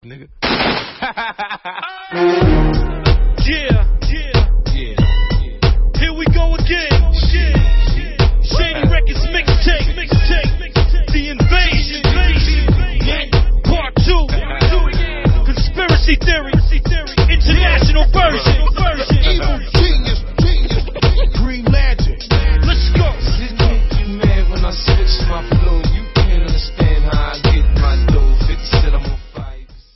nigga. Yeah. Here we go again. Shady Records mixtape. The Invasion. Part 2. Conspiracy Theory.